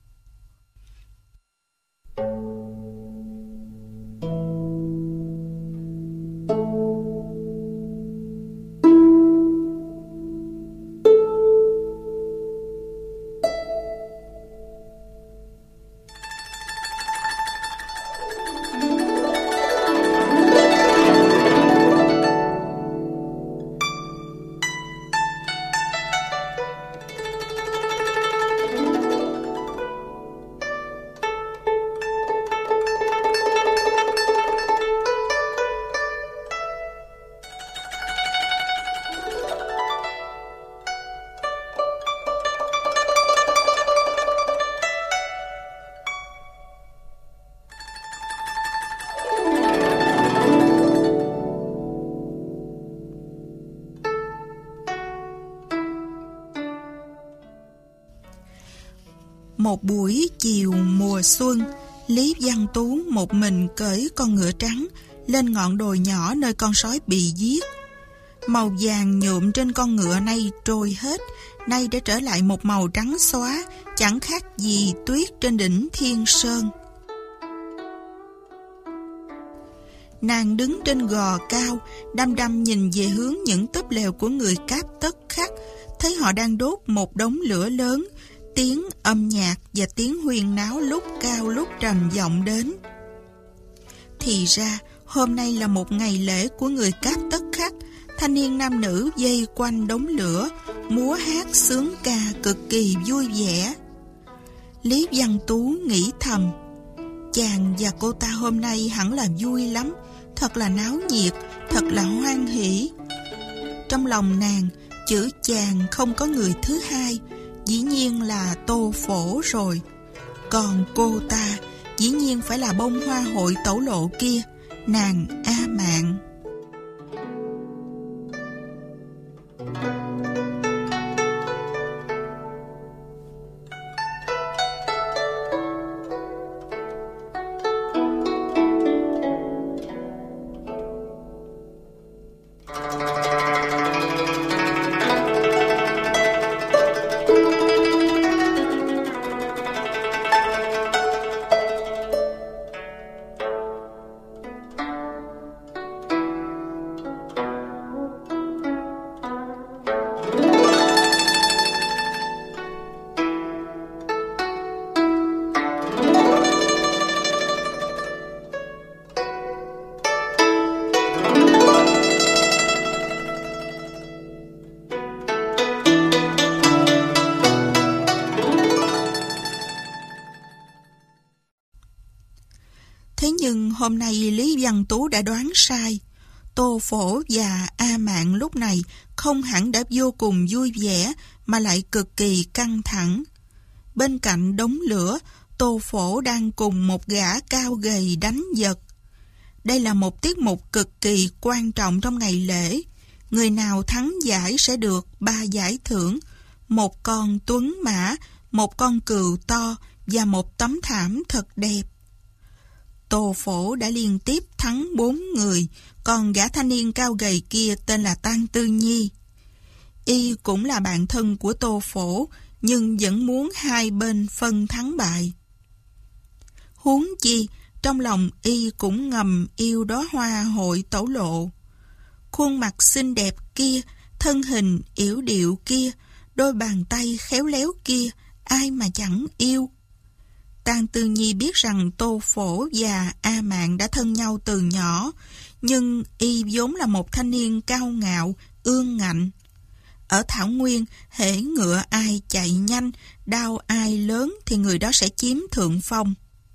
Một buổi chiều mùa xuân, Lý Văn Tú một mình cưỡi con ngựa trắng lên ngọn đồi nhỏ nơi con sói bị giết. Màu vàng nhuộm trên con ngựa nay trôi hết, nay đã trở lại một màu trắng xóa, chẳng khác gì tuyết trên đỉnh Thiên Sơn. Nàng đứng trên gò cao, đăm đăm nhìn về hướng những túp lều của người Cáp Tất Khắc, thấy họ đang đốt một đống lửa lớn. Tiếng âm nhạc và tiếng huyên náo lúc cao lúc trầm vọng đến. Thì ra, hôm nay là một ngày lễ của người Cáp Tất Khắc, Thanh niên nam nữ vây quanh đống lửa, múa hát sướng ca cực kỳ vui vẻ. Lý Văn Tú nghĩ thầm, chàng và cô ta hôm nay hẳn là vui lắm, thật là náo nhiệt, thật là hoan hỉ. Trong lòng nàng, chữ chàng không có người thứ hai, dĩ nhiên là Tô Phổ rồi. Còn cô ta, dĩ nhiên phải là bông hoa hội tẩu lộ kia, nàng A Mạn. Nhưng hôm nay Lý Văn Tú đã đoán sai. Tô Phổ và A Mạn lúc này không hẳn đã vô cùng vui vẻ mà lại cực kỳ căng thẳng. Bên cạnh đống lửa, Tô Phổ đang cùng một gã cao gầy đánh giật. Đây là một tiết mục cực kỳ quan trọng trong ngày lễ. Người nào thắng giải sẽ được ba giải thưởng: một con tuấn mã, một con cừu to và một tấm thảm thật đẹp. Tô Phổ đã liên tiếp thắng bốn người, còn gã thanh niên cao gầy kia tên là Tang Tư Nhi. Y cũng là bạn thân của Tô Phổ, nhưng vẫn muốn hai bên phân thắng bại. Huống chi, trong lòng Y cũng ngầm yêu đóa hoa hội tẩu lộ. Khuôn mặt xinh đẹp kia, thân hình yểu điệu kia, đôi bàn tay khéo léo kia, ai mà chẳng yêu. Tang Tư Nhi biết rằng Tô Phổ và A Mạn đã thân nhau từ nhỏ, nhưng Y vốn là một thanh niên cao ngạo, ương ngạnh. Ở Thảo Nguyên, hễ ngựa ai chạy nhanh, đao ai lớn thì người đó sẽ chiếm thượng phong.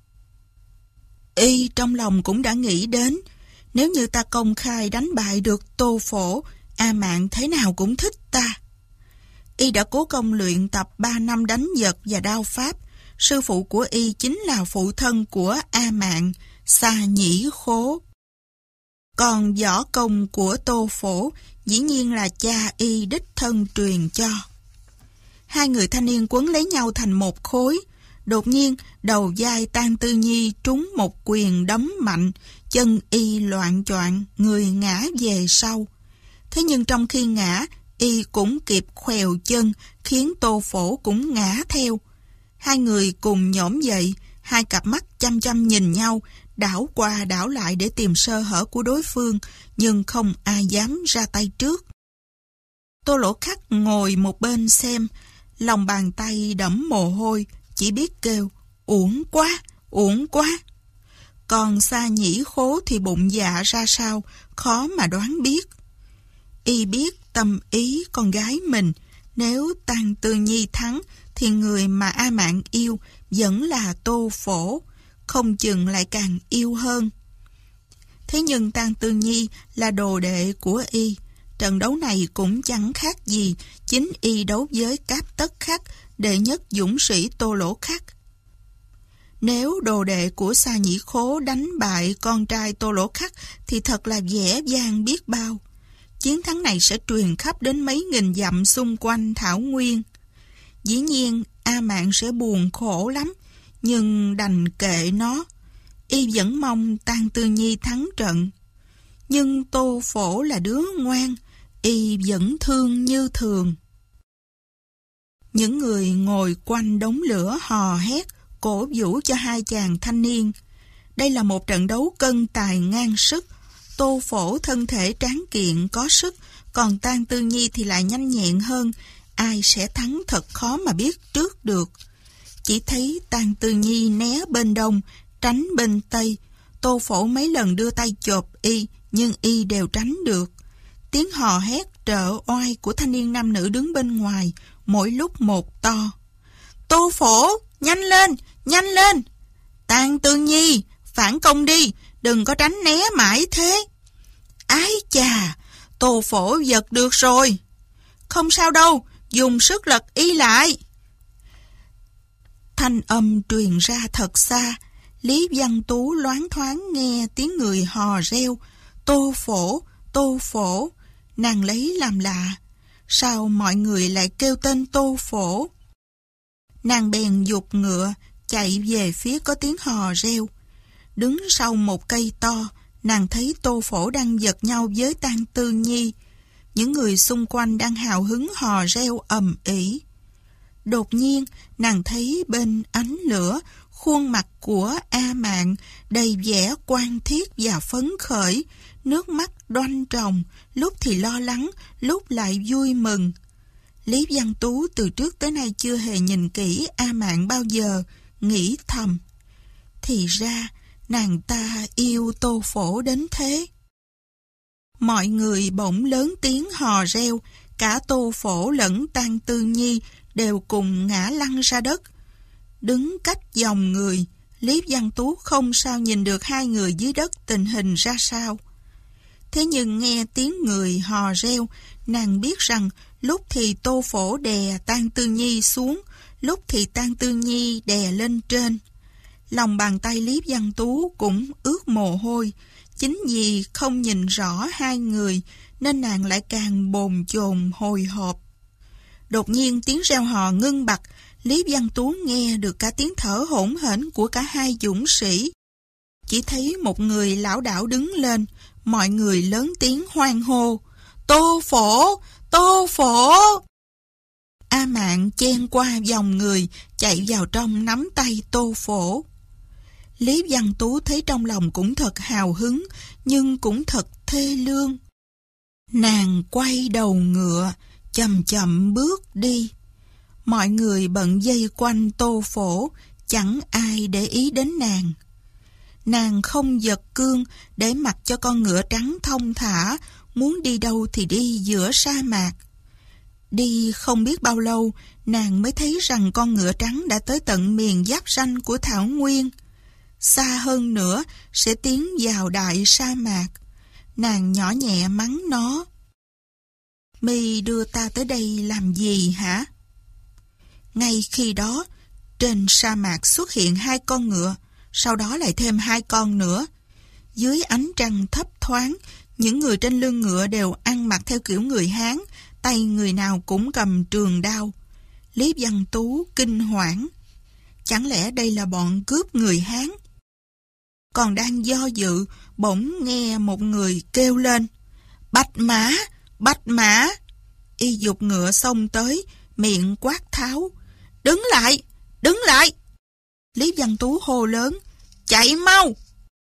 Y trong lòng cũng đã nghĩ đến, nếu như ta công khai đánh bại được Tô Phổ, A Mạn thế nào cũng thích ta. Y đã cố công luyện tập ba năm đánh giật và đao pháp. Sư phụ của Y chính là phụ thân của A Mạn, Sa Nhĩ Khố. Còn võ công của Tô Phổ dĩ nhiên là cha Y đích thân truyền cho. Hai người thanh niên quấn lấy nhau thành một khối. Đột nhiên, đầu vai Tang Tư Nhi trúng một quyền đấm mạnh, chân Y loạng choạng, người ngã về sau. Thế nhưng trong khi ngã, Y cũng kịp khuèo chân, khiến Tô Phổ cũng ngã theo. Hai người cùng nhổm dậy, hai cặp mắt chăm chăm nhìn nhau, đảo qua đảo lại để tìm sơ hở của đối phương, nhưng không ai dám ra tay trước. Tô Lỗ Khắc ngồi một bên xem, lòng bàn tay đẫm mồ hôi, chỉ biết kêu, uổng quá, uổng quá. Còn Sa Nhĩ Khố thì bụng dạ ra sao, khó mà đoán biết. Y biết tâm ý con gái mình, nếu Tang Tư Nhi thắng, thì người mà A Mạn yêu vẫn là Tô Phổ, không chừng lại càng yêu hơn. Thế nhưng Tang Tư Nhi là đồ đệ của Y, trận đấu này cũng chẳng khác gì chính Y đấu với Cáp Tất Khắc, đệ nhất dũng sĩ Tô Lỗ Khắc. Nếu đồ đệ của Sa Nhĩ Khố đánh bại con trai Tô Lỗ Khắc thì thật là vẻ vang biết bao. Chiến thắng này sẽ truyền khắp đến mấy nghìn dặm xung quanh Thảo Nguyên. Dĩ nhiên A Mạn sẽ buồn khổ lắm, nhưng đành kệ nó. Y vẫn mong Tang Tư Nhi thắng trận. Nhưng Tô Phổ là đứa ngoan, Y vẫn thương như thường. Những người ngồi quanh đống lửa hò hét, cổ vũ cho hai chàng thanh niên. Đây là một trận đấu cân tài ngang sức. Tô Phổ thân thể tráng kiện có sức, còn Tang Tư Nhi thì lại nhanh nhẹn hơn. Ai sẽ thắng thật khó mà biết trước được. Chỉ thấy Tang Tư Nhi né bên đông, tránh bên tây. Tô Phổ mấy lần đưa tay chộp Y, nhưng Y đều tránh được. tiếng hò hét trợ oai của thanh niên nam nữ đứng bên ngoài, mỗi lúc một to. Tô Phổ, nhanh lên, nhanh lên! Tang Tương Nhi, phản công đi, đừng có tránh né mãi thế. Ái chà, Tô Phổ giật được rồi. Không sao đâu, dùng sức lật y lại. Thanh âm truyền ra thật xa. Lý Văn Tú loáng thoáng nghe tiếng người hò reo. Tô Phổ, Tô Phổ. Nàng lấy làm lạ. Sao mọi người lại kêu tên Tô Phổ? Nàng bèn giục ngựa, chạy về phía có tiếng hò reo. Đứng sau một cây to, nàng thấy Tô Phổ đang giật nhau với Tang Tương Nhi. Những người xung quanh đang hào hứng hò reo ầm ĩ. Đột nhiên, nàng thấy bên ánh lửa, khuôn mặt của A Mạn đầy vẻ quan thiết và phấn khởi, nước mắt đoanh tròng, lúc thì lo lắng, lúc lại vui mừng. Lý Văn Tú từ trước tới nay chưa hề nhìn kỹ A Mạn bao giờ, nghĩ thầm. Thì ra, nàng ta yêu Tô Phổ đến thế. Mọi người bỗng lớn tiếng hò reo, cả Tô Phổ lẫn Tang Tương Nhi đều cùng ngã lăn ra đất. Đứng cách dòng người, Lý Văn Tú không sao nhìn được hai người dưới đất tình hình ra sao. Thế nhưng nghe tiếng người hò reo, nàng biết rằng lúc thì Tô Phổ đè Tang Tương Nhi xuống, lúc thì Tang Tương Nhi đè lên trên. Lòng bàn tay Lý Văn Tú cũng ướt mồ hôi. Chính vì không nhìn rõ hai người nên nàng lại càng bồn chồn hồi hộp. Đột nhiên tiếng reo hò ngưng bặt, Lý Văn Tú nghe được cả tiếng thở hổn hển của cả hai dũng sĩ. Chỉ thấy một người lảo đảo đứng lên, mọi người lớn tiếng hoan hô. Tô Phổ! Tô Phổ! A Mạn chen qua dòng người, chạy vào trong nắm tay Tô Phổ. Lý Văn Tú thấy trong lòng cũng thật hào hứng, nhưng cũng thật thê lương. Nàng quay đầu ngựa, chậm chậm bước đi. Mọi người bận dây quanh Tô Phổ, chẳng ai để ý đến nàng. Nàng không giật cương để mặc cho con ngựa trắng thông thả, muốn đi đâu thì đi giữa sa mạc. Đi không biết bao lâu, nàng mới thấy rằng con ngựa trắng đã tới tận miền giáp ranh của thảo nguyên. Xa hơn nữa sẽ tiến vào đại sa mạc. Nàng nhỏ nhẹ mắng nó. Mi đưa ta tới đây làm gì hả? Ngay khi đó, trên sa mạc xuất hiện hai con ngựa, sau đó lại thêm hai con nữa. Dưới ánh trăng thấp thoáng, những người trên lưng ngựa đều ăn mặc theo kiểu người Hán, tay người nào cũng cầm trường đao. Lý Văn Tú kinh hoảng. Chẳng lẽ đây là bọn cướp người Hán? Còn đang do dự, bỗng nghe một người kêu lên. Bạch Mã! Bạch Mã! Y giục ngựa xông tới, miệng quát tháo. Đứng lại! Đứng lại! Lý Văn Tú hô lớn. Chạy mau!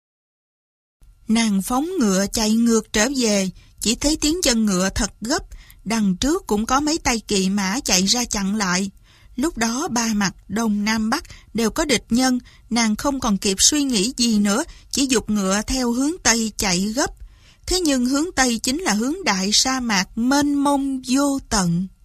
Nàng phóng ngựa chạy ngược trở về, chỉ thấy tiếng chân ngựa thật gấp, đằng trước cũng có mấy tay kỵ mã chạy ra chặn lại. Lúc đó ba mặt Đông Nam Bắc đều có địch nhân, nàng không còn kịp suy nghĩ gì nữa, chỉ giục ngựa theo hướng Tây chạy gấp. Thế nhưng hướng Tây chính là hướng đại sa mạc mênh mông vô tận.